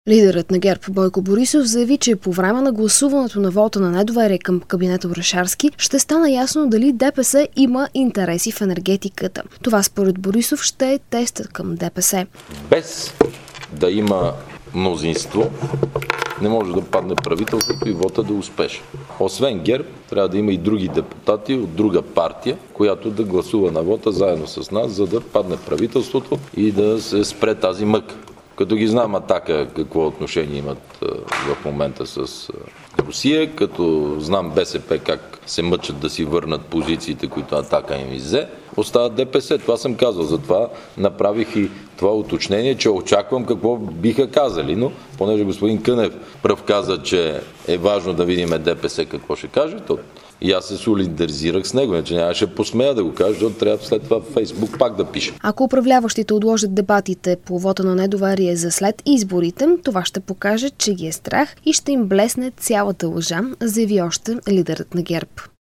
Лидерът на ГЕРБ Бойко Борисов заяви, че по време на гласуването на вота на недоверие към кабинета Орешарски ще стане ясно дали ДПС има интереси в енергетиката. Това според Борисов ще е тестът към ДПС. Без да има мнозинство, не може да падне правителството и вота да е успешен. Освен ГЕРБ, трябва да има и други депутати от друга партия, която да гласува на вота заедно с нас, за да падне правителството и да се спре тази мъка. Като ги знам Атака какво отношение имат в момента с Русия, като знам БСП как се мъчат да си върнат позициите, които Атака им взе, остават ДПС. Това съм казал. Затова направих и това уточнение, че очаквам какво биха казали. Но, понеже господин Кънев пръв каза, че е важно да видим ДПС какво ще каже, то и аз се солидаризирах с него, че нямаше посмея да го кажа, защото трябва след това в Фейсбук пак да пише. Ако управляващите отложат дебатите по вота на недоверие за след изборите, това ще покаже, че ги е страх и ще им блесне цялата лъжа, заяви още лидерът на ГЕРБ.